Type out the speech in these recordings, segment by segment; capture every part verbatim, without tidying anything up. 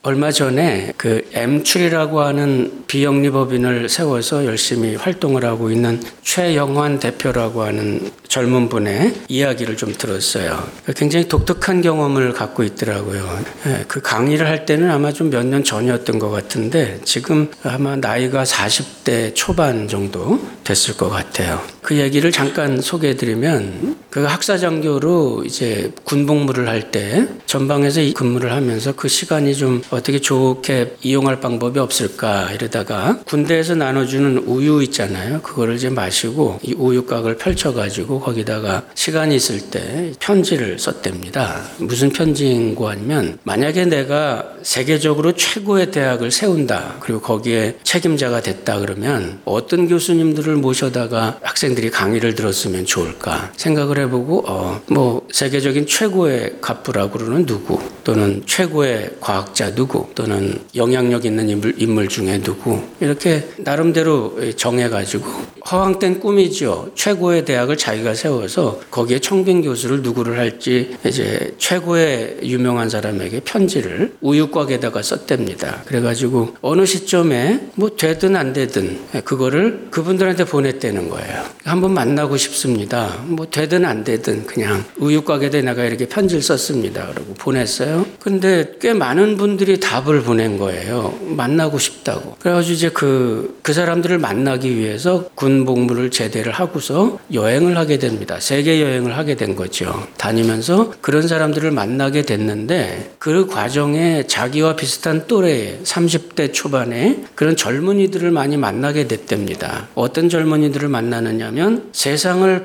얼마 전에 그 엠출이라고 하는 비영리법인을 세워서 열심히 활동을 하고 있는 최영환 대표라고 하는 젊은 분의 이야기를 좀 들었어요. 굉장히 독특한 경험을 갖고 있더라고요. 그 강의를 할 때는 아마 좀 몇 년 전이었던 것 같은데 지금 아마 나이가 사십 대 초반 정도 됐을 것 같아요. 그 얘기를 잠깐 소개해드리면 그 학사장교로 이제 군복무를 할 때 전방에서 근무를 하면서 그 시간이 좀 어떻게 좋게 이용할 방법이 없을까 이러다가 군대에서 나눠주는 우유 있잖아요. 그거를 이제 마시고 이 우유곽을 펼쳐가지고 거기다가 시간이 있을 때 편지를 썼답니다. 무슨 편지인고 하면 만약에 내가 세계적으로 최고의 대학을 세운다. 그리고 거기에 책임자가 됐다 그러면 어떤 교수님들을 모셔다가 학생들이 강의를 들었으면 좋을까 생각을 해보고 어, 뭐 세계적인 최고의 갑부라고는 누구 또는 최고의 과학자 누구 또는 영향력 있는 인물, 인물 중에 누구 이렇게 나름대로 정해가지고 허황된 꿈이죠. 최고의 대학을 자기가 세워서 거기에 청빙 교수를 누구를 할지 이제 최고의 유명한 사람에게 편지를 우유곽에다가 썼답니다. 그래가지고 어느 시점에 뭐 되든 안 되든 그거를 그분들한테 보냈다는 거예요. 한번 만나고 싶습니다. 뭐 되든 안 되든 그냥 우유곽에다 내가 이렇게 편지를 썼습니다. 그리고 보냈어요. 근데 꽤 많은 분들이 답을 보낸 거예요. 만나고 싶다고. 그래가지고 이제 그, 그 사람들을 만나기 위해서 군 복무를 제대를 하고서 여행을 하게 됩니다. 세계 여행을 하게 된 거죠. 다니면서 그런 사람들을 만나게 됐는데 그 과정에 자기와 비슷한 또래 삼십 대 초반에 그런 젊은이들을 많이 만나게 됐답니다. 어떤 젊은이들을 만나느냐면 세상을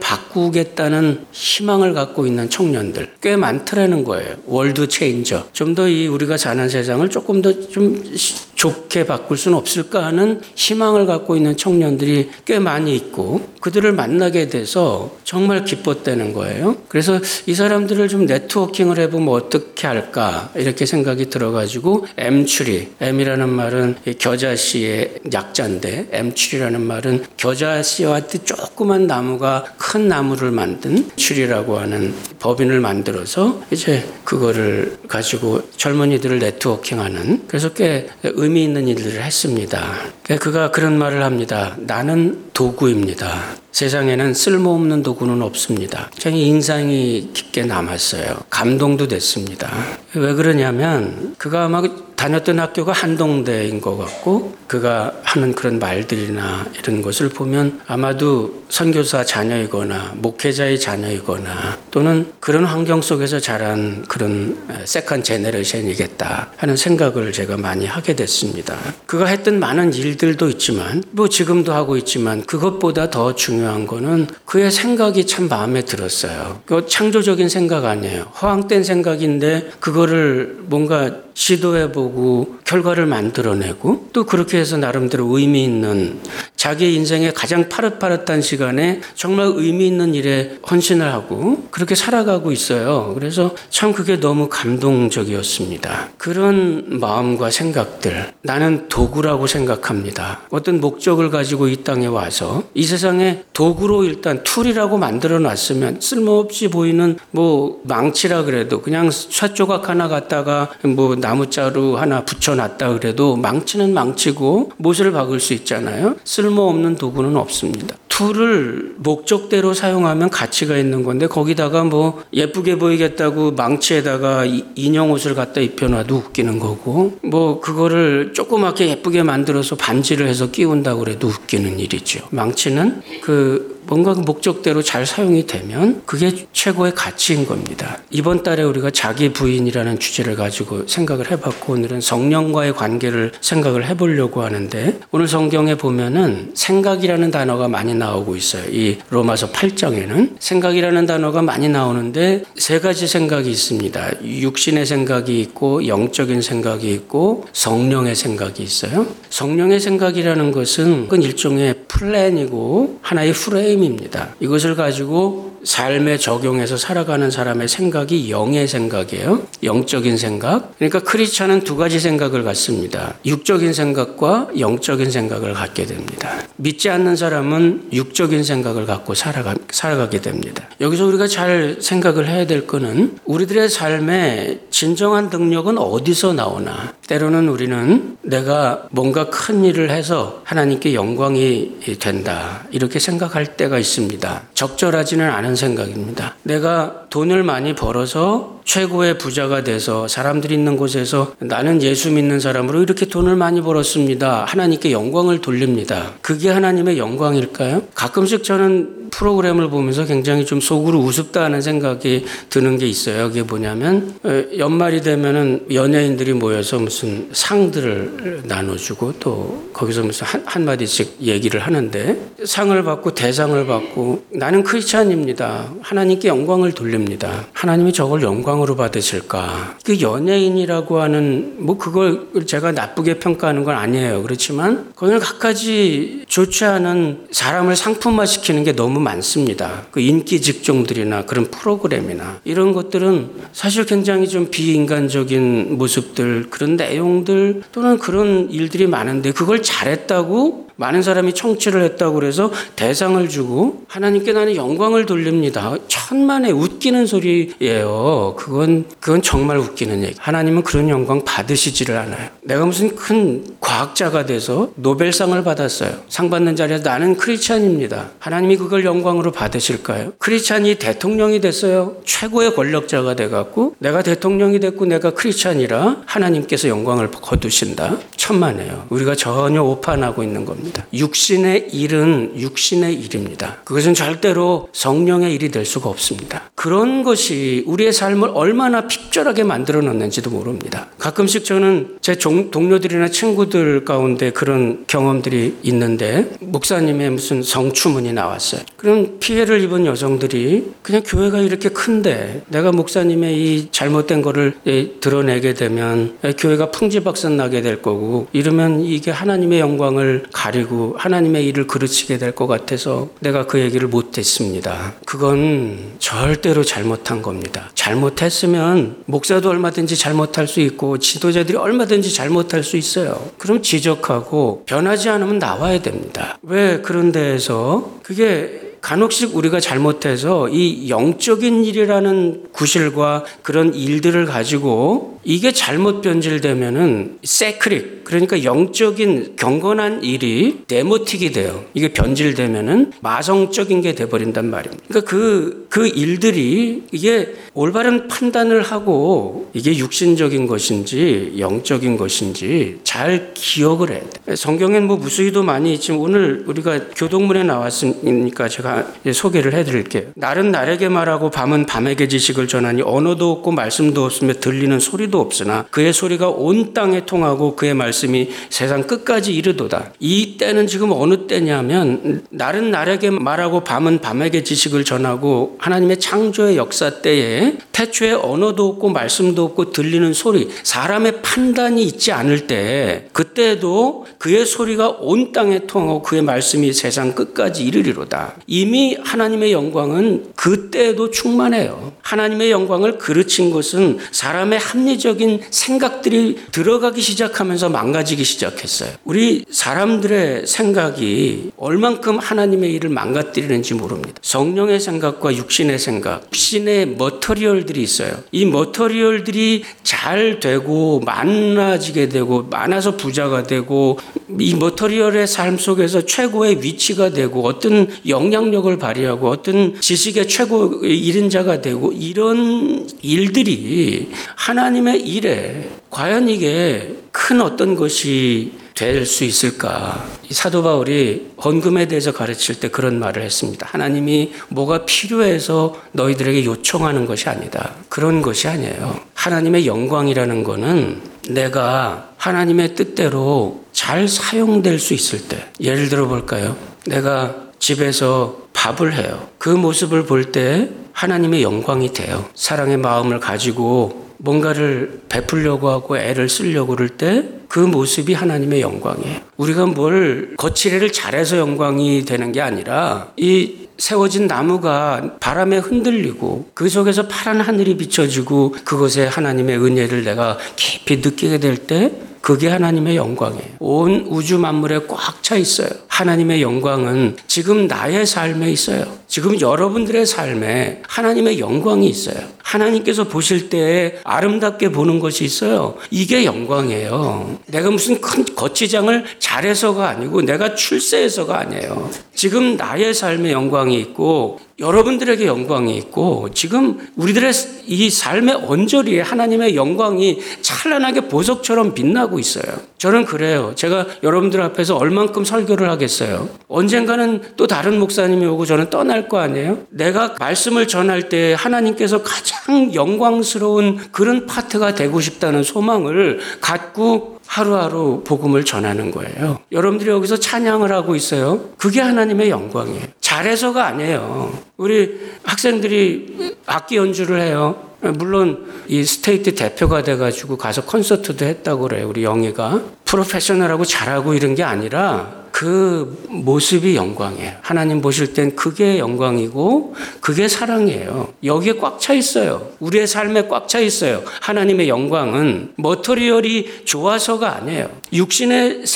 바꾸겠다는 희망을 갖고 있는 청년들 꽤 많더라는 거예요. 월드 체인저. 좀 더 이 우리가 사는 세상을 조금 더 좀 좋게 바꿀 수는 없을까 하는 희망을 갖고 있는 청년들이 꽤 많이 있고 그들을 만나게 돼서 정말 기뻤다는 거예요. 그래서 이 사람들을 좀 네트워킹을 해보면 어떻게 할까 이렇게 생각이 들어가지고 엠추리, M이라는 말은 겨자씨의 약자인데 엠추리라는 말은 겨자씨와 조그만 나무가 큰 나무를 만든 추리라고 하는 법인을 만들어서 이제 그거를 가지고 젊은이들을 네트워킹하는 그래서 꽤 의미 있는 일들을 했습니다. 그가 그런 말을 합니다. 나는 도구입니다. 세상에는 쓸모없는 도구는 없습니다. 굉장히 인상이 깊게 남았어요. 감동도 됐습니다. 왜 그러냐면 그가 아마 다녔던 학교가 한동대인 것 같고 그가 하는 그런 말들이나 이런 것을 보면 아마도 선교사 자녀이거나 목회자의 자녀이거나 또는 그런 환경 속에서 자란 그런 세컨 제너레이션이겠다 하는 생각을 제가 많이 하게 됐습니다. 그가 했던 많은 일들도 있지만 뭐 지금도 하고 있지만 그것보다 더 중요한 거는 그의 생각이 참 마음에 들었어요. 그 창조적인 생각 아니에요. 허황된 생각인데 그거를 뭔가 시도해보고 결과를 만들어내고 또 그렇게 해서 나름대로 의미 있는 자기 인생의 가장 파릇파릇한 시간에 정말 의미 있는 일에 헌신을 하고 그렇게 살아가고 있어요. 그래서 참 그게 너무 감동적이었습니다. 그런 마음과 생각들 나는 도구라고 생각합니다. 어떤 목적을 가지고 이 땅에 와서 이 세상에 도구로 일단 툴이라고 만들어 놨으면 쓸모없이 보이는 뭐 망치라 그래도 그냥 쇠조각 하나 갖다가 뭐 나무자루 하나 붙여놨다 그래도 망치는 망치고 못을 박을 수 있잖아요. 쓸모없는 도구는 없습니다. 툴을 목적대로 사용하면 가치가 있는 건데 거기다가 뭐 예쁘게 보이겠다고 망치에다가 인형 옷을 갖다 입혀놔도 웃기는 거고 뭐 그거를 조그맣게 예쁘게 만들어서 반지를 해서 끼운다고 그래도 웃기는 일이죠. 망치는 그 뭔가 목적대로 잘 사용이 되면 그게 최고의 가치인 겁니다. 이번 달에 우리가 자기 부인이라는 주제를 가지고 생각을 해봤고 오늘은 성령과의 관계를 생각을 해보려고 하는데 오늘 성경에 보면은 생각이라는 단어가 많이 나오고 있어요. 이 로마서 팔 장에는 생각이라는 단어가 많이 나오는데 세 가지 생각이 있습니다. 육신의 생각이 있고 영적인 생각이 있고 성령의 생각이 있어요. 성령의 생각이라는 것은 그건 일종의 플랜이고 하나의 프레임 입니다. 이것을 가지고 삶에 적용해서 살아가는 사람의 생각이 영의 생각이에요. 영적인 생각. 그러니까 크리스찬은 두 가지 생각을 갖습니다. 육적인 생각과 영적인 생각을 갖게 됩니다. 믿지 않는 사람은 육적인 생각을 갖고 살아가, 살아가게 됩니다. 여기서 우리가 잘 생각을 해야 될 거는 우리들의 삶에 진정한 능력은 어디서 나오나. 때로는 우리는 내가 뭔가 큰 일을 해서 하나님께 영광이 된다, 이렇게 생각할 때가 있습니다. 적절하지는 않은 생각입니다. 내가 돈을 많이 벌어서 최고의 부자가 돼서 사람들이 있는 곳에서 나는 예수 믿는 사람으로 이렇게 돈을 많이 벌었습니다, 하나님께 영광을 돌립니다. 그게 하나님의 영광일까요? 가끔씩 저는 프로그램을 보면서 굉장히 좀 속으로 우습다 하는 생각이 드는 게 있어요. 그게 뭐냐면 연말이 되면은 연예인들이 모여서 무슨 상들을 나눠주고 또 거기서 무슨 한, 한마디씩 얘기를 하는데, 상을 받고 대상을 받고 나는 크리스찬입니다, 하나님께 영광을 돌립니다. 하나님이 저걸 영광으로 받으실까? 그 연예인이라고 하는, 뭐 그걸 제가 나쁘게 평가하는 건 아니에요. 그렇지만 거기는 갖가지 좋지 않은 사람을 상품화시키는 게 너무 많습니다. 그 인기 직종들이나 그런 프로그램이나 이런 것들은 사실 굉장히 좀 비인간적인 모습들, 그런 내용들 또는 그런 일들이 많은데, 그걸 잘했다고 많은 사람이 청취를 했다고 그래서 대상을 주고 하나님께 나는 영광을 돌립니다, 천만에 웃기는 소리예요. 그건 그건 정말 웃기는 얘기. 하나님은 그런 영광 받으시지를 않아요. 내가 무슨 큰 과학자가 돼서 노벨상을 받았어요. 상 받는 자리에서 나는 크리스찬입니다, 하나님이 그걸 영광으로 받으실까요? 크리스찬이 대통령이 됐어요. 최고의 권력자가 돼갖고 내가 대통령이 됐고 내가 크리스찬이라 하나님께서 영광을 거두신다? 천만에요. 우리가 전혀 오판하고 있는 겁니다. 육신의 일은 육신의 일입니다. 그것은 절대로 성령의 일이 될 수가 없습니다. 그런 것이 우리의 삶을 얼마나 핍절하게 만들어 놓는지도 모릅니다. 가끔씩 저는 제 동료들이나 친구들 가운데 그런 경험들이 있는데, 목사님의 무슨 성추문이 나왔어요. 그럼 피해를 입은 여성들이 그냥 교회가 이렇게 큰데 내가 목사님의 이 잘못된 거를 드러내게 되면 교회가 풍지박산 나게 될 거고, 이러면 이게 하나님의 영광을 가리고 하나님의 일을 그르치게 될 것 같아서 내가 그 얘기를 못했습니다. 그건 절대로 잘못한 겁니다. 잘못했으면 목사도 얼마든지 잘못할 수 있고 지도자들이 얼마든지 잘못할 수 있어요. 그럼 지적하고 변하지 않으면 나와야 됩니다. 왜 그런 데에서 그게 간혹씩 우리가 잘못해서 이 영적인 일이라는 구실과 그런 일들을 가지고 이게 잘못 변질되면은 세크릭, 그러니까 영적인 경건한 일이 데모틱이 돼요. 이게 변질되면은 마성적인 게 돼버린단 말입니다. 그러니까 그, 그 일들이 이게 올바른 판단을 하고 이게 육신적인 것인지 영적인 것인지 잘 기억을 해야 돼. 성경엔 뭐 무수히도 많이 있지만 오늘 우리가 교동문에 나왔으니까 제가 소개를 해드릴게요. 날은 날에게 말하고 밤은 밤에게 지식을 전하니 언어도 없고 말씀도 없으며 들리는 소리도 없으나 그의 소리가 온 땅에 통하고 그의 말씀이 세상 끝까지 이르도다. 이 때는 지금 어느 때냐면 날은 날에게 말하고 밤은 밤에게 지식을 전하고 하나님의 창조의 역사 때에 태초에 언어도 없고 말씀도 없고 들리는 소리, 사람의 판단이 있지 않을 때 그때도 그의 소리가 온 땅에 통하고 그의 말씀이 세상 끝까지 이르리로다. 이미 하나님의 영광은 그때도 충만해요. 하나님의 영광을 그르친 것은 사람의 합리적인 생각들이 들어가기 시작하면서 망가지기 시작했어요. 우리 사람들의 생각이 얼만큼 하나님의 일을 망가뜨리는지 모릅니다. 성령의 생각과 육신의 생각, 육신의 머터리얼들이 있어요. 이 머터리얼들이 잘 되고 많아지게 되고 많아서 부자가 되고 이 머터리얼의 삶 속에서 최고의 위치가 되고 어떤 영향력을 발휘하고 어떤 지식의 최고 이른 자가 되고 이런 일들이 하나님의 일에 과연 이게 큰 어떤 것이 될 수 있을까? 사도 바울이 헌금에 대해서 가르칠 때 그런 말을 했습니다. 하나님이 뭐가 필요해서 너희들에게 요청하는 것이 아니다. 그런 것이 아니에요. 하나님의 영광이라는 거는 내가 하나님의 뜻대로 잘 사용될 수 있을 때, 예를 들어 볼까요? 내가 집에서 밥을 해요. 그 모습을 볼 때 하나님의 영광이 돼요. 사랑의 마음을 가지고 뭔가를 베풀려고 하고 애를 쓰려고 그럴 때 그 모습이 하나님의 영광이에요. 우리가 뭘 거칠애를 잘해서 영광이 되는 게 아니라 이 세워진 나무가 바람에 흔들리고 그 속에서 파란 하늘이 비춰지고 그곳에 하나님의 은혜를 내가 깊이 느끼게 될 때 그게 하나님의 영광이에요. 온 우주 만물에 꽉 차 있어요. 하나님의 영광은 지금 나의 삶에 있어요. 지금 여러분들의 삶에 하나님의 영광이 있어요. 하나님께서 보실 때 아름답게 보는 것이 있어요. 이게 영광이에요. 내가 무슨 큰 거치장을 잘해서가 아니고 내가 출세해서가 아니에요. 지금 나의 삶에 영광이 있고 여러분들에게 영광이 있고 지금 우리들의 이 삶의 언저리에 하나님의 영광이 찬란하게 보석처럼 빛나고 있어요. 저는 그래요. 제가 여러분들 앞에서 얼만큼 설교를 하겠어요. 언젠가는 또 다른 목사님이 오고 저는 떠날 거 아니에요? 내가 말씀을 전할 때 하나님께서 가장 영광스러운 그런 파트가 되고 싶다는 소망을 갖고 하루하루 복음을 전하는 거예요. 여러분들이 여기서 찬양을 하고 있어요. 그게 하나님의 영광이에요. 잘해서가 아니에요. 우리 학생들이 악기 연주를 해요. 물론 이 스테이트 대표가 돼가지고 가서 콘서트도 했다고 그래요. 우리 영희가. 프로페셔널하고 잘하고 이런 게 아니라 그 모습이 영광이에요. 하나님 보실 땐 그게 영광이고 그게 사랑이에요. 여기에 꽉 차 있어요. 우리의 삶에 꽉 차 있어요. 하나님의 영광은 머터리얼이 좋아서가 아니에요. 육신의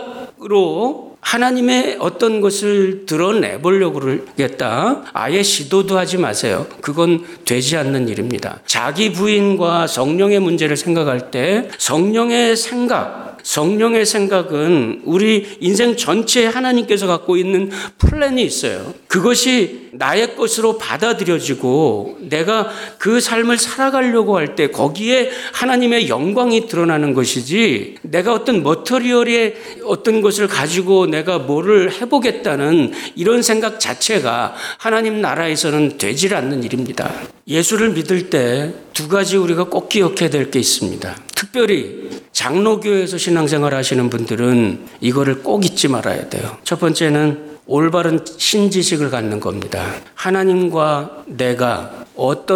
생각으로 하나님의 어떤 것을 드러내보려고 그러겠다. 아예 시도도 하지 마세요. 그건 되지 않는 일입니다. 자기 부인과 성령의 문제를 생각할 때 성령의 생각, 성령의 생각은 우리 인생 전체에 하나님께서 갖고 있는 플랜이 있어요. 그것이 나의 것으로 받아들여지고 내가 그 삶을 살아가려고 할 때 거기에 하나님의 영광이 드러나는 것이지 내가 어떤 머터리얼의 어떤 것을 가지고 내가 뭐를 해보겠다는 이런 생각 자체가 하나님 나라에서는 되질 않는 일입니다. 예수를 믿을 때 두 가지 우리가 꼭 기억해야 될 게 있습니다. 특별히 장로교회에서 신앙생활 하시는 분들은 이거를 꼭 잊지 말아야 돼요. 첫 번째는 올바른 신지식을 갖는 겁니다. 하나님과 내가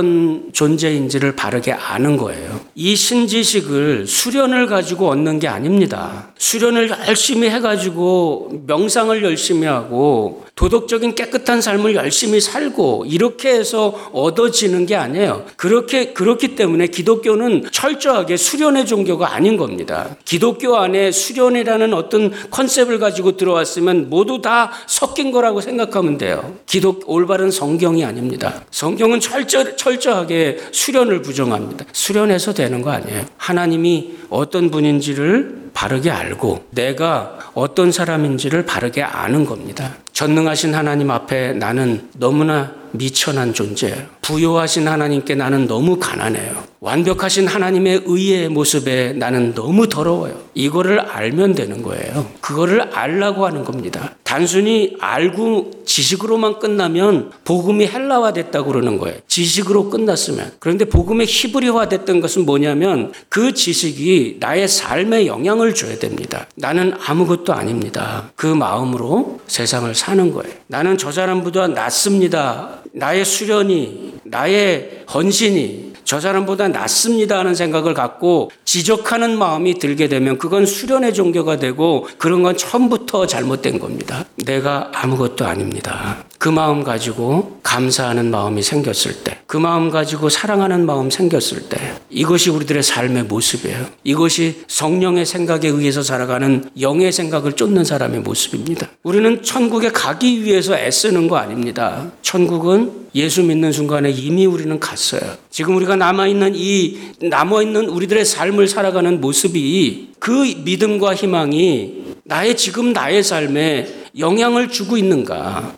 어떤 존재인지를 바르게 아는 거예요. 이 신지식을 수련을 가지고 얻는 게 아닙니다. 수련을 열심히 해가지고 명상을 열심히 하고 도덕적인 깨끗한 삶을 열심히 살고 이렇게 해서 얻어지는 게 아니에요. 그렇게, 그렇기 때문에 기독교는 철저하게 수련의 종교가 아닌 겁니다. 기독교 안에 수련이라는 어떤 컨셉을 가지고 들어왔으면 모두 다 섞인 거라고 생각하면 돼요. 기독, 올바른 성경이 아닙니다. 성경은 철저, 철저하게 수련을 부정합니다. 수련해서 되는 거 아니에요. 하나님이 어떤 분인지를 바르게 알고 내가 어떤 사람인지를 바르게 아는 겁니다. 전능하신 하나님 앞에 나는 너무나 미천한 존재예요. 부요하신 하나님께 나는 너무 가난해요. 완벽하신 하나님의 의의 모습에 나는 너무 더러워요. 이거를 알면 되는 거예요. 그거를 알라고 하는 겁니다. 단순히 알고 지식으로만 끝나면 복음이 헬라화 됐다고 그러는 거예요. 지식으로 끝났으면. 그런데 복음의 히브리화 됐던 것은 뭐냐면 그 지식이 나의 삶에 영향을 줘야 됩니다. 나는 아무것도 아닙니다. 그 마음으로 세상을 사는 거예요. 나는 저 사람보다 낫습니다. 나의 수련이, 나의 헌신이 저 사람보다 낫습니다 하는 생각을 갖고 지적하는 마음이 들게 되면 그건 수련의 종교가 되고 그런 건 처음부터 잘못된 겁니다. 내가 아무것도 아닙니다. 그 마음 가지고 감사하는 마음이 생겼을 때, 그 마음 가지고 사랑하는 마음 생겼을 때 이것이 우리들의 삶의 모습이에요. 이것이 성령의 생각에 의해서 살아가는 영의 생각을 쫓는 사람의 모습입니다. 우리는 천국에 가기 위해서 애쓰는 거 아닙니다. 천국은 예수 믿는 순간에 이미 우리는 갔어요. 지금 우리가 남아있는 이 남아있는 우리들의 삶을 살아가는 모습이 그 믿음과 희망이 나의 지금 나의 삶에 영향을 주고 있는가?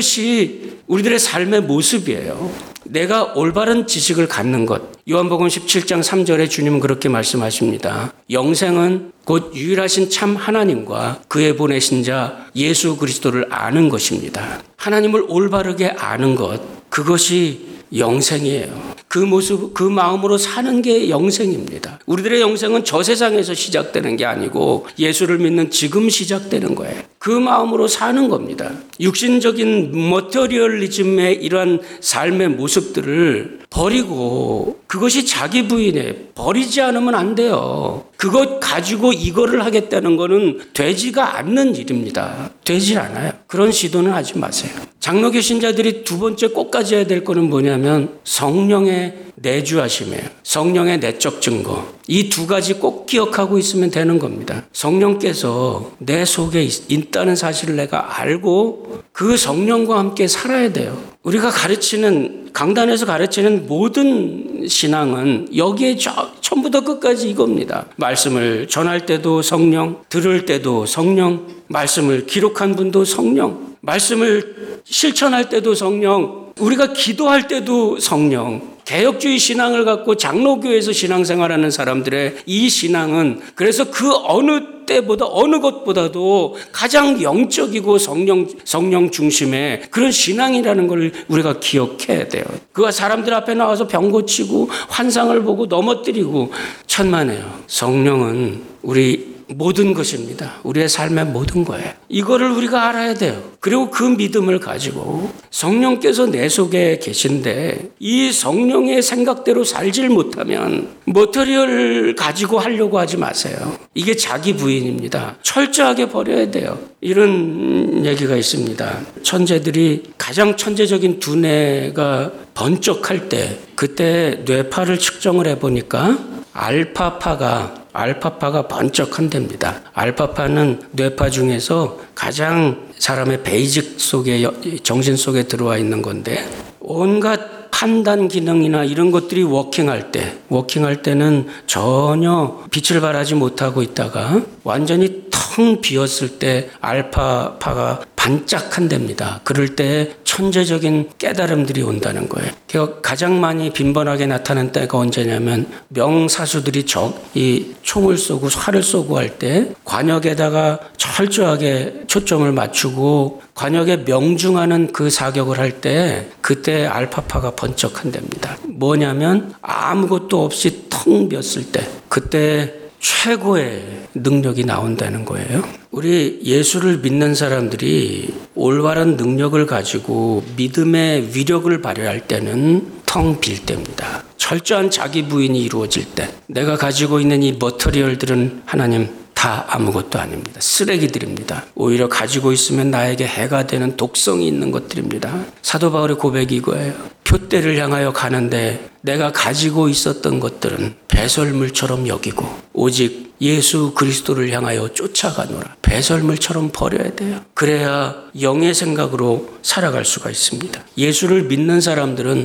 이것이 우리들의 삶의 모습이에요. 내가 올바른 지식을 갖는 것. 요한복음 십칠 장 삼 절에 주님은 그렇게 말씀하십니다. 영생은 곧 유일하신 참 하나님과 그의 보내신 자 예수 그리스도를 아는 것입니다. 하나님을 올바르게 아는 것. 그것이 영생이에요. 그 모습, 그 마음으로 사는 게 영생입니다. 우리들의 영생은 저 세상에서 시작되는 게 아니고 예수를 믿는 지금 시작되는 거예요. 그 마음으로 사는 겁니다. 육신적인 머터리얼리즘의 이러한 삶의 모습들을 버리고 그것이 자기 부인에 버리지 않으면 안 돼요. 그것 가지고 이거를 하겠다는 거는 되지가 않는 일입니다. 되지 않아요. 그런 시도는 하지 마세요. 장로교 신자들이 두 번째 꼭 가져야 될 거는 뭐냐면 성령의 내주하심이에요. 성령의 내적 증거. 이 두 가지 꼭 기억하고 있으면 되는 겁니다. 성령께서 내 속에 있다는 사실을 내가 알고 그 성령과 함께 살아야 돼요. 우리가 가르치는, 강단에서 가르치는 모든 신앙은 여기에 저, 처음부터 끝까지 이겁니다. 말씀을 전할 때도 성령, 들을 때도 성령, 말씀을 기록한 분도 성령, 말씀을 실천할 때도 성령, 우리가 기도할 때도 성령. 개혁주의 신앙을 갖고 장로교에서 신앙생활하는 사람들의 이 신앙은 그래서 그 어느 때보다 어느 것보다도 가장 영적이고 성령, 성령 중심의 그런 신앙이라는 걸 우리가 기억해야 돼요. 그가 사람들 앞에 나와서 병 고치고 환상을 보고 넘어뜨리고 천만에요. 성령은 우리 모든 것입니다. 우리의 삶의 모든 거예요. 이거를 우리가 알아야 돼요. 그리고 그 믿음을 가지고 성령께서 내 속에 계신데 이 성령의 생각대로 살질 못하면 머터리얼을 가지고 하려고 하지 마세요. 이게 자기 부인입니다. 철저하게 버려야 돼요. 이런 얘기가 있습니다. 천재들이 가장 천재적인 두뇌가 번쩍할 때 그때 뇌파를 측정을 해보니까 알파파가 알파파가 번쩍한답니다. 알파파는 뇌파 중에서 가장 사람의 베이직 속에, 정신 속에 들어와 있는 건데 온갖 판단 기능이나 이런 것들이 워킹할 때, 워킹할 때는 전혀 빛을 발하지 못하고 있다가 완전히 텅 비었을 때 알파파가 반짝한답니다. 그럴 때 천재적인 깨달음들이 온다는 거예요. 가장 많이 빈번하게 나타난 때가 언제냐면 명사수들이 적, 이 총을 쏘고 활을 쏘고 할 때 관역에다가 철저하게 초점을 맞추고 관역에 명중하는 그 사격을 할 때 그때 알파파가 번쩍한답니다. 뭐냐면 아무것도 없이 텅 비었을 때 그때 최고의 능력이 나온다는 거예요. 우리 예수를 믿는 사람들이 올바른 능력을 가지고 믿음의 위력을 발휘할 때는 텅 빌 때입니다. 철저한 자기 부인이 이루어질 때 내가 가지고 있는 이 머터리얼들은 하나님 다 아무것도 아닙니다. 쓰레기들입니다. 오히려 가지고 있으면 나에게 해가 되는 독성이 있는 것들입니다. 사도 바울의 고백이 이거예요. 표대를 향하여 가는데 내가 가지고 있었던 것들은 배설물처럼 여기고 오직 예수 그리스도를 향하여 쫓아가노라. 배설물처럼 버려야 돼요. 그래야 영의 생각으로 살아갈 수가 있습니다. 예수를 믿는 사람들은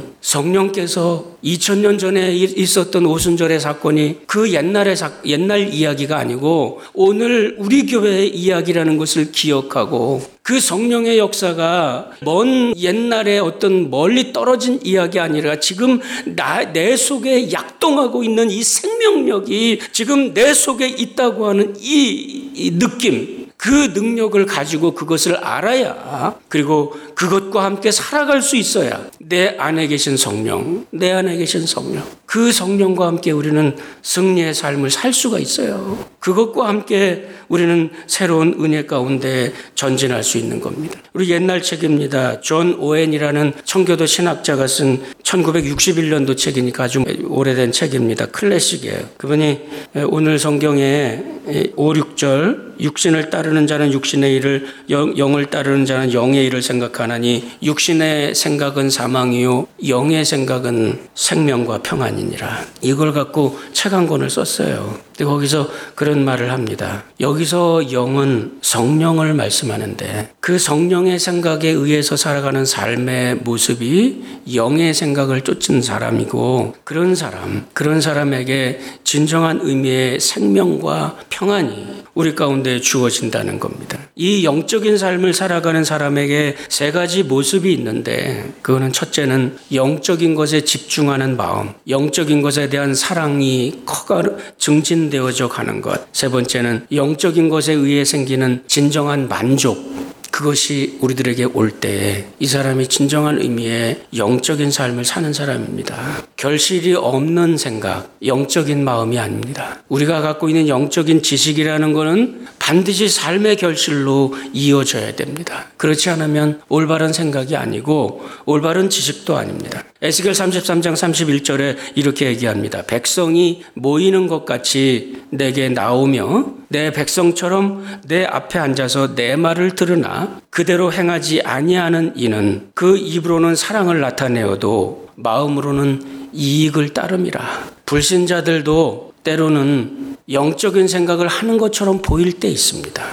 성령께서 이천 년 전에 있었던 오순절의 사건이 그 옛날의 사, 옛날 이야기가 아니고 오늘 우리 교회의 이야기라는 것을 기억하고 그 성령의 역사가 먼 옛날에 어떤 멀리 떨어진 이야기 아니라 지금 나, 내 속에 약동하고 있는 이 생명력이 지금 내 속에 있다고 하는 이, 이 느낌, 그 능력을 가지고 그것을 알아야 그리고 그것과 함께 살아갈 수 있어야 내 안에 계신 성령, 내 안에 계신 성령, 그 성령과 함께 우리는 승리의 삶을 살 수가 있어요. 그것과 함께 우리는 새로운 은혜 가운데 전진할 수 있는 겁니다. 우리 옛날 책입니다. 존 오웬이라는 청교도 신학자가 쓴 천구백육십일 년도 책이니까 아주 오래된 책입니다. 클래식이에요. 그분이 오늘 성경에 오, 육 절 육신을 따르는 자는 육신의 일을 영, 영을 따르는 자는 영의 일을 생각하나니 육신의 생각은 사망이요 영의 생각은 생명과 평안이니라. 이걸 갖고 책 한 권을 썼어요. 근데 거기서 그런 말을 합니다. 여기서 영은 성령을 말씀하는데 그 성령의 생각에 의해서 살아가는 삶의 모습이 영의 생각을 쫓은 사람이고 그런 사람, 그런 사람에게 진정한 의미의 생명과 평안이 우리 가운데 주어진다는 겁니다. 이 영적인 삶을 살아가는 사람에게 세 가지 모습이 있는데 그거는 첫째는 영적인 것에 집중하는 마음, 영적인 것에 대한 사랑이 커가 증진되어져 가는 것. 세 번째는 영적인 것에 의해 생기는 진정한 만족. 그것이 우리들에게 올 때 이 사람이 진정한 의미의 영적인 삶을 사는 사람입니다. 결실이 없는 생각, 영적인 마음이 아닙니다. 우리가 갖고 있는 영적인 지식이라는 것은 반드시 삶의 결실로 이어져야 됩니다. 그렇지 않으면 올바른 생각이 아니고 올바른 지식도 아닙니다. 에스겔 삼십삼 장 삼십일 절에 이렇게 얘기합니다. 백성이 모이는 것 같이 내게 나오며 내 백성처럼 내 앞에 앉아서 내 말을 들으나 그대로 행하지 아니하는 이는 그 입으로는 사랑을 나타내어도 마음으로는 이익을 따름이라. 불신자들도 때로는 영적인 생각을 하는 것처럼 보일 때 있습니다.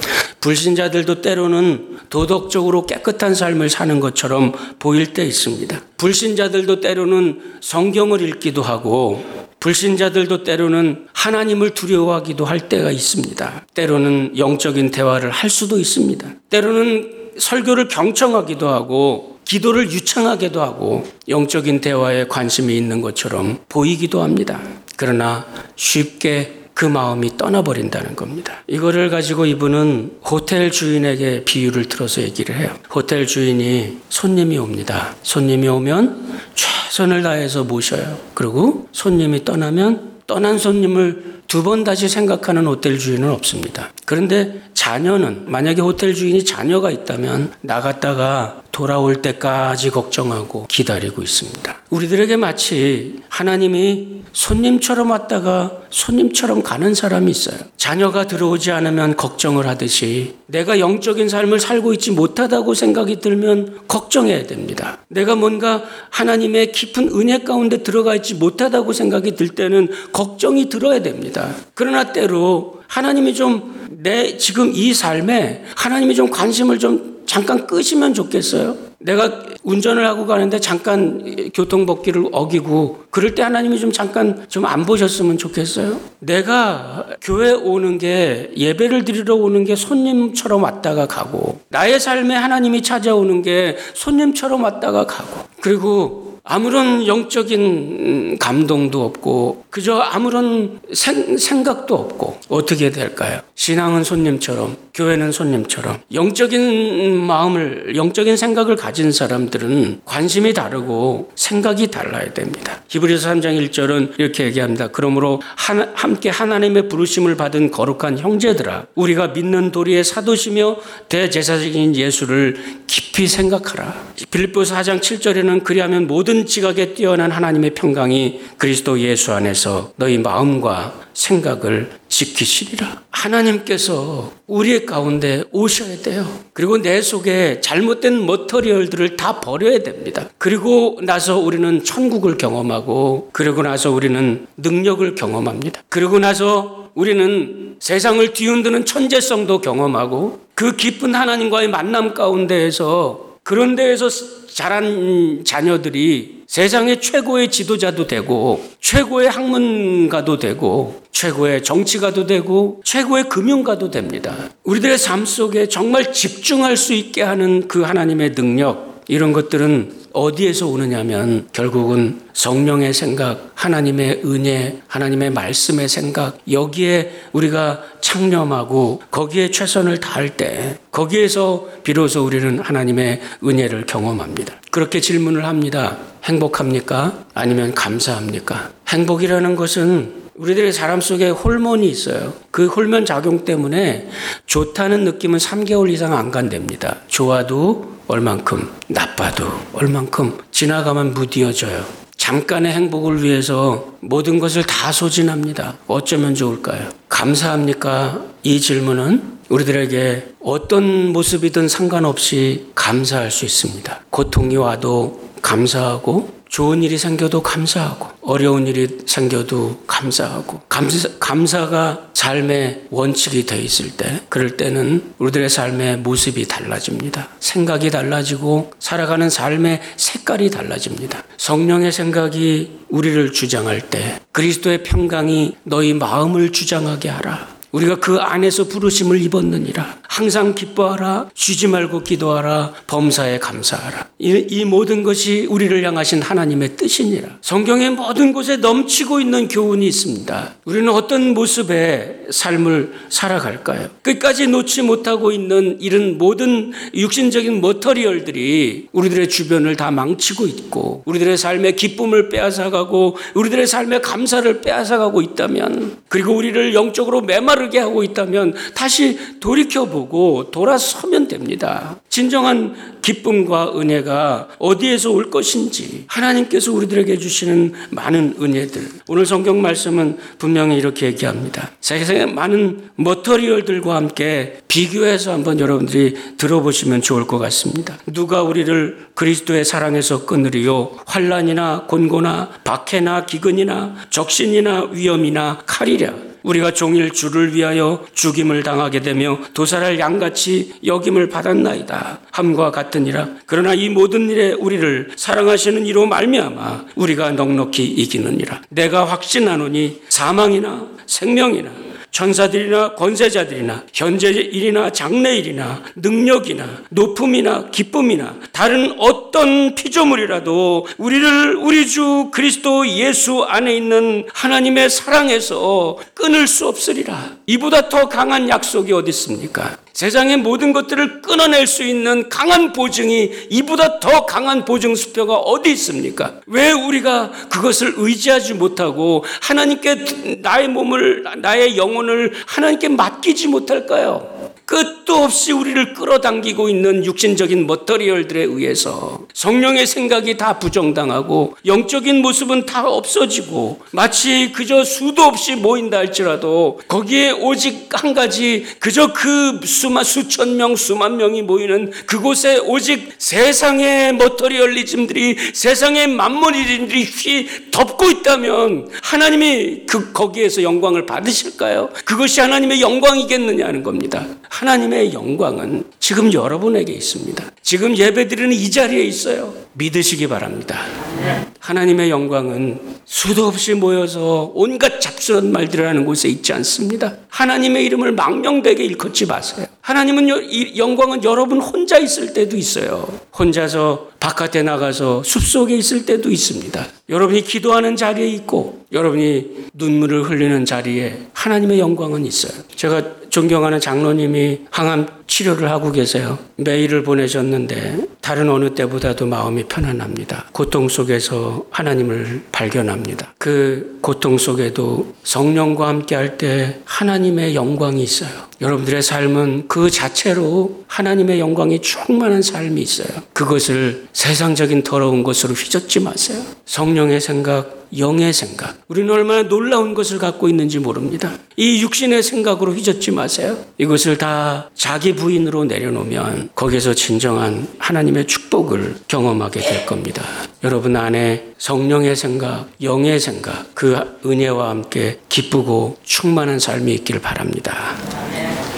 불신자들도 때로는 도덕적으로 깨끗한 삶을 사는 것처럼 보일 때 있습니다. 불신자들도 때로는 성경을 읽기도 하고 불신자들도 때로는 하나님을 두려워하기도 할 때가 있습니다. 때로는 영적인 대화를 할 수도 있습니다. 때로는 설교를 경청하기도 하고 기도를 유창하게도 하고 영적인 대화에 관심이 있는 것처럼 보이기도 합니다. 그러나 쉽게 그 마음이 떠나버린다는 겁니다. 이거를 가지고 이분은 호텔 주인에게 비유를 들어서 얘기를 해요. 호텔 주인이 손님이 옵니다. 손님이 오면 최선을 다해서 모셔요. 그리고 손님이 떠나면 떠난 손님을 두 번 다시 생각하는 호텔 주인은 없습니다. 그런데 자녀는, 만약에 호텔 주인이 자녀가 있다면 나갔다가 돌아올 때까지 걱정하고 기다리고 있습니다. 우리들에게 마치 하나님이 손님처럼 왔다가 손님처럼 가는 사람이 있어요. 자녀가 들어오지 않으면 걱정을 하듯이 내가 영적인 삶을 살고 있지 못하다고 생각이 들면 걱정해야 됩니다. 내가 뭔가 하나님의 깊은 은혜 가운데 들어가 있지 못하다고 생각이 들 때는 걱정이 들어야 됩니다. 그러나 때로 하나님이 좀 내 지금 이 삶에 하나님이 좀 관심을 좀 잠깐 끄시면 좋겠어요. 내가 운전을 하고 가는데 잠깐 교통법규를 어기고 그럴 때 하나님이 좀 잠깐 좀 안 보셨으면 좋겠어요. 내가 교회 오는 게, 예배를 드리러 오는 게 손님처럼 왔다가 가고 나의 삶에 하나님이 찾아오는 게 손님처럼 왔다가 가고 그리고 아무런 영적인 감동도 없고 그저 아무런 생, 생각도 없고 어떻게 될까요? 신앙은 손님처럼, 교회는 손님처럼 영적인 마음을, 영적인 생각을 가진 사람들은 관심이 다르고 생각이 달라야 됩니다. 히브리서 삼 장 일 절은 이렇게 얘기합니다. 그러므로 하나, 함께 하나님의 부르심을 받은 거룩한 형제들아, 우리가 믿는 도리의 사도시며 대제사장인 예수를 깊이 생각하라. 빌립보서 사 장 칠 절에는 그리하면 모든 지각에 뛰어난 하나님의 평강이 그리스도 예수 안에서 너희 마음과 생각을 지키시리라. 하나님께서 우리의 가운데 오셔야 돼요. 그리고 내 속에 잘못된 머터리얼들을 다 버려야 됩니다. 그리고 나서 우리는 천국을 경험하고 그리고 나서 우리는 능력을 경험합니다. 그리고 나서 우리는 세상을 뒤흔드는 천재성도 경험하고 그 깊은 하나님과의 만남 가운데에서 그런 데에서 자란 자녀들이 세상의 최고의 지도자도 되고 최고의 학문가도 되고 최고의 정치가도 되고 최고의 금융가도 됩니다. 우리들의 삶 속에 정말 집중할 수 있게 하는 그 하나님의 능력, 이런 것들은 어디에서 오느냐면 결국은 성령의 생각, 하나님의 은혜, 하나님의 말씀의 생각, 여기에 우리가 창념하고 거기에 최선을 다할 때 거기에서 비로소 우리는 하나님의 은혜를 경험합니다. 그렇게 질문을 합니다. 행복합니까? 아니면 감사합니까? 행복이라는 것은 우리들의 사람 속에 호르몬이 있어요. 그 호르몬 작용 때문에 좋다는 느낌은 삼 개월 이상 안 간답니다. 좋아도 얼만큼, 나빠도 얼만큼, 지나가면 무뎌져요. 잠깐의 행복을 위해서 모든 것을 다 소진합니다. 어쩌면 좋을까요? 감사합니까? 이 질문은 우리들에게 어떤 모습이든 상관없이 감사할 수 있습니다. 고통이 와도 감사하고, 좋은 일이 생겨도 감사하고, 어려운 일이 생겨도 감사하고, 감사, 감사가 삶의 원칙이 되어 있을 때, 그럴 때는 우리들의 삶의 모습이 달라집니다. 생각이 달라지고 살아가는 삶의 색깔이 달라집니다. 성령의 생각이 우리를 주장할 때 그리스도의 평강이 너희 마음을 주장하게 하라. 우리가 그 안에서 부르심을 입었느니라. 항상 기뻐하라. 쉬지 말고 기도하라. 범사에 감사하라. 이, 이 모든 것이 우리를 향하신 하나님의 뜻이니라. 성경의 모든 곳에 넘치고 있는 교훈이 있습니다. 우리는 어떤 모습의 삶을 살아갈까요? 끝까지 놓지 못하고 있는 이런 모든 육신적인 머터리얼들이 우리들의 주변을 다 망치고 있고 우리들의 삶의 기쁨을 빼앗아가고 우리들의 삶의 감사를 빼앗아가고 있다면, 그리고 우리를 영적으로 메마르게 하고 있다면 다시 돌이켜보고 바라보고 돌아서면 됩니다. 진정한 기쁨과 은혜가 어디에서 올 것인지, 하나님께서 우리들에게 주시는 많은 은혜들, 오늘 성경 말씀은 분명히 이렇게 얘기합니다. 세상의 많은 머터리얼들과 함께 비교해서 한번 여러분들이 들어보시면 좋을 것 같습니다. 누가 우리를 그리스도의 사랑에서 끊으리요? 환난이나 곤고나 박해나 기근이나 적신이나 위험이나 칼이랴. 우리가 종일 주를 위하여 죽임을 당하게 되며 도살할 양같이 여김을 받았나이다. 함과 같으니라. 그러나 이 모든 일에 우리를 사랑하시는 이로 말미암아 우리가 넉넉히 이기느니라. 내가 확신하노니 사망이나 생명이나 천사들이나 권세자들이나 현재 일이나 장래 일이나 능력이나 높음이나 기쁨이나 다른 어떤 피조물이라도 우리를 우리 주 그리스도 예수 안에 있는 하나님의 사랑에서 끊을 수 없으리라. 이보다 더 강한 약속이 어디 있습니까? 세상의 모든 것들을 끊어낼 수 있는 강한 보증이, 이보다 더 강한 보증 수표가 어디 있습니까? 왜 우리가 그것을 의지하지 못하고 하나님께 나의 몸을, 나의 영혼을 하나님께 맡기지 못할까요? 끝도 없이 우리를 끌어당기고 있는 육신적인 머터리얼들에 의해서 성령의 생각이 다 부정당하고 영적인 모습은 다 없어지고 마치 그저 수도 없이 모인다 할지라도 거기에 오직 한 가지, 그저 그 수만 수천 명 수만 명이 모이는 그곳에 오직 세상의 머터리얼리즘들이, 세상의 만몬이들이 휘 덮고 있다면 하나님이 그 거기에서 영광을 받으실까요? 그것이 하나님의 영광이겠느냐는 겁니다. 하나님의 영광은 지금 여러분에게 있습니다. 지금 예배드리는 이 자리에 있어요. 믿으시기 바랍니다. 하나님의 영광은 수도 없이 모여서 온갖 잡스러운 말들을 하는 곳에 있지 않습니다. 하나님의 이름을 망명되게 일컫지 마세요. 하나님은 이 영광은 여러분 혼자 있을 때도 있어요. 혼자서 바깥에 나가서 숲속에 있을 때도 있습니다. 여러분이 기도하는 자리에 있고 여러분이 눈물을 흘리는 자리에 하나님의 영광은 있어요. 제가 존경하는 장로님이 항암 치료를 하고 계세요. 메일을 보내셨는데 다른 어느 때보다도 마음이 편안합니다. 고통 속에서 하나님을 발견합니다. 그 고통 속에도 성령과 함께 할 때 하나님의 영광이 있어요. 여러분들의 삶은 그 자체로 하나님의 영광이 충만한 삶이 있어요. 그것을 세상적인 더러운 것으로 휘젓지 마세요. 성령의 생각, 영의 생각, 우리는 얼마나 놀라운 것을 갖고 있는지 모릅니다. 이 육신의 생각으로 휘젓지 마세요. 이것을 다 자기 부인으로 내려놓으면 거기에서 진정한 하나님의 축복을 경험하게 될 겁니다. 여러분 안에 성령의 생각, 영의 생각, 그 은혜와 함께 기쁘고 충만한 삶이 있기를 바랍니다.